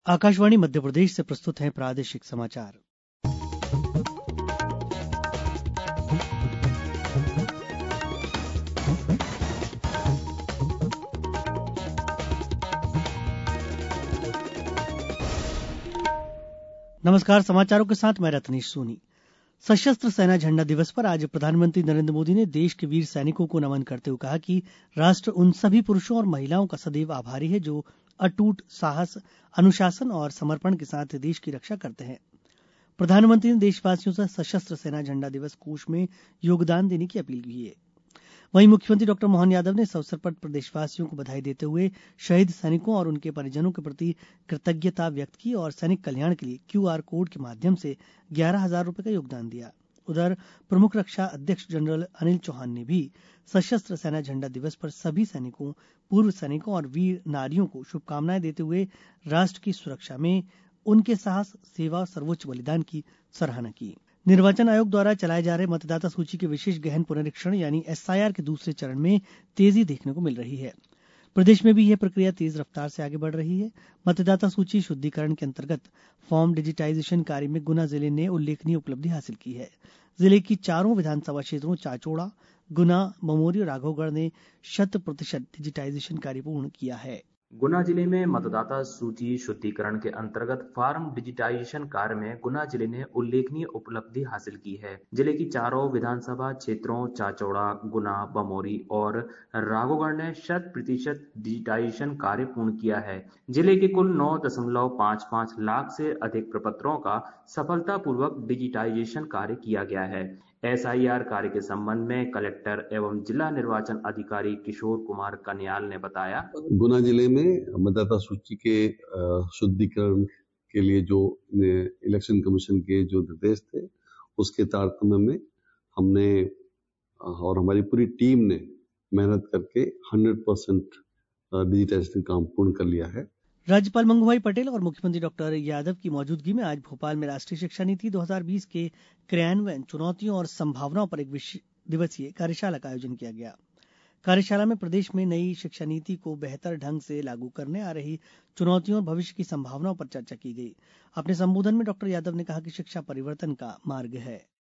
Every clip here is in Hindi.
आकाशवाणी मध्य प्रदेश से प्रस्तुत हैं प्रादेशिक समाचार। नमस्कार, समाचारों के साथ मैं रत्नेश सोनी। सशस्त्र सेना झंडा दिवस पर आज प्रधानमंत्री नरेंद्र मोदी ने देश के वीर सैनिकों को नमन करते हुए कहा कि राष्ट्र उन सभी पुरुषों और महिलाओं का सदैव आभारी है जो अटूट साहस, अनुशासन और समर्पण के साथ देश की रक्षा करते हैं। प्रधानमंत्री ने देशवासियों से सशस्त्र सेना झंडा दिवस कोष में योगदान देने की अपील की है। वहीं मुख्यमंत्री डॉ मोहन यादव ने इस अवसर पर प्रदेशवासियों को बधाई देते हुए शहीद सैनिकों और उनके परिजनों के प्रति कृतज्ञता व्यक्त की और सैनिक कल्याण के लिए क्यूआर कोड के माध्यम से 11,000 रुपए का योगदान दिया। उधर प्रमुख रक्षा अध्यक्ष जनरल अनिल चौहान ने भी सशस्त्र सेना झंडा दिवस पर सभी सैनिकों, पूर्व सैनिकों और वीर नारियों को शुभकामनाएं देते हुए राष्ट्र की सुरक्षा में उनके साहस, सेवा और सर्वोच्च बलिदान की सराहना की। निर्वाचन आयोग द्वारा चलाए जा रहे मतदाता सूची के विशेष गहन पुनरीक्षण यानी एसआईआर के दूसरे चरण में तेजी देखने को मिल रही है। प्रदेश में भी यह प्रक्रिया तेज रफ्तार से आगे बढ़ रही है। मतदाता सूची शुद्धिकरण के अंतर्गत फॉर्म डिजिटाइजेशन कार्य में गुना जिले ने उल्लेखनीय उपलब्धि हासिल की है। जिले की चारों विधानसभा क्षेत्रों चाचौड़ा, गुना, बमोरी और राघौगढ़ ने 100% डिजिटाइजेशन कार्य पूर्ण किया है। गुना जिले में मतदाता सूची शुद्धिकरण के अंतर्गत फार्म डिजिटाइजेशन कार्य में गुना जिले ने उल्लेखनीय उपलब्धि हासिल की है। जिले की चारों विधानसभा क्षेत्रों चाचौड़ा, गुना, बमोरी और राघौगढ़ ने 100% डिजिटाइजेशन कार्य पूर्ण किया है। जिले के कुल 9.55 लाख से अधिक प्रपत्रों का सफलतापूर्वक डिजिटाइजेशन कार्य किया गया है। एसआईआर कार्य के संबंध में कलेक्टर एवं जिला निर्वाचन अधिकारी किशोर कुमार कन्याल ने बताया, गुना जिले में मतदाता सूची के शुद्धिकरण के लिए जो इलेक्शन कमीशन के जो निर्देश थे उसके तारतम्य में हमने और हमारी पूरी टीम ने मेहनत करके 100% डिजिटाइजेशन काम पूर्ण कर लिया है। राज्यपाल मंगूभाई पटेल और मुख्यमंत्री डॉक्टर यादव की मौजूदगी में आज भोपाल में राष्ट्रीय शिक्षा नीति 2020 के क्रियान्वयन, चुनौतियों और संभावनाओं पर एक दिवसीय कार्यशाला का आयोजन किया गया। कार्यशाला में प्रदेश में नई शिक्षा नीति को बेहतर ढंग से लागू करने आ रही चुनौतियों और भविष्य की संभावनाओं पर चर्चा की गई। अपने संबोधन में डॉक्टर यादव ने कहा कि शिक्षा परिवर्तन का मार्ग है।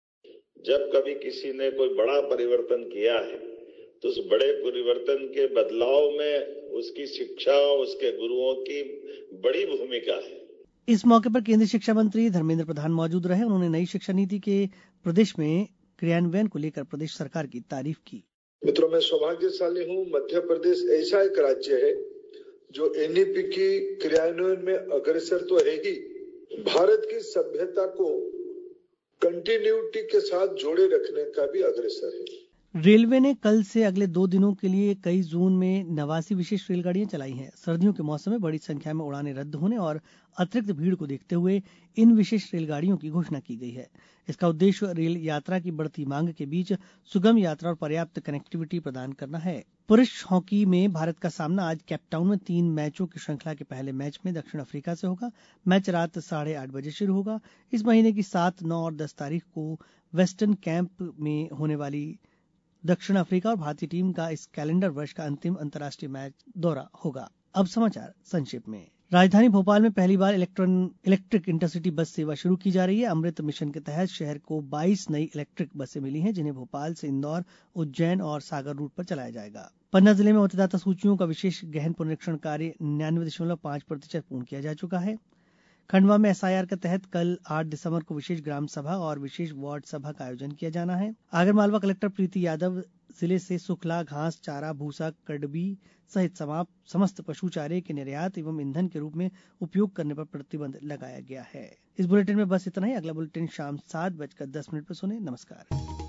जब कभी किसी ने कोई बड़ा परिवर्तन किया है तो उस बड़े परिवर्तन के बदलाव में उसकी शिक्षा, उसके गुरुओं की बड़ी भूमिका है। इस मौके पर केंद्रीय शिक्षा मंत्री धर्मेंद्र प्रधान मौजूद रहे। उन्होंने नई शिक्षा नीति के प्रदेश में क्रियान्वयन को लेकर प्रदेश सरकार की तारीफ की। मित्रों, मैं सौभाग्यशाली हूं। मध्य प्रदेश ऐसा एक राज्य है जो एनईपी की क्रियान्वयन में अग्रसर तो है ही, भारत की सभ्यता को कंटिन्यूटी के साथ जोड़े रखने का भी अग्रसर है। रेलवे ने कल से अगले 2 दिनों के लिए कई जोन में 89 विशेष रेलगाड़ियां चलाई हैं। सर्दियों के मौसम में बड़ी संख्या में उड़ानें रद्द होने और अतिरिक्त भीड़ को देखते हुए इन विशेष रेलगाड़ियों की घोषणा की गई है। इसका उद्देश्य रेल यात्रा की बढ़ती मांग के बीच सुगम यात्रा और पर्याप्त कनेक्टिविटी प्रदान करना है। पुरुष हॉकी में भारत का सामना आज केपटाउन में 3 मैचों की श्रृंखला के पहले मैच में दक्षिण अफ्रीका से होगा। मैच रात 8:30 बजे शुरू होगा। इस महीने की 7, 9 और 10 तारीख को वेस्टर्न कैंप में होने वाली दक्षिण अफ्रीका और भारतीय टीम का इस कैलेंडर वर्ष का अंतिम अंतर्राष्ट्रीय मैच दौरा होगा। अब समाचार संक्षेप में। राजधानी भोपाल में पहली बार इलेक्ट्रिक इंटरसिटी बस सेवा शुरू की जा रही है। अमृत मिशन के तहत शहर को 22 नई इलेक्ट्रिक बसें मिली हैं, जिन्हें भोपाल से इंदौर, उज्जैन और सागर रूट पर चलाया जाएगा। पन्ना जिले में मतदाता सूचियों का विशेष गहन पुनरीक्षण कार्य 99.5% पूर्ण किया जा चुका है। खंडवा में एसआईआर के तहत कल 8 दिसंबर को विशेष ग्राम सभा और विशेष वार्ड सभा का आयोजन किया जाना है। आगरमालवा कलेक्टर प्रीति यादव जिले से सुखला, घास चारा, भूसा, कडबी सहित समस्त पशु चारे के निर्यात एवं ईंधन के रूप में उपयोग करने पर प्रतिबंध लगाया गया है। इस बुलेटिन में बस इतना ही। अगला बुलेटिन शाम 7:10 पर सुने। नमस्कार।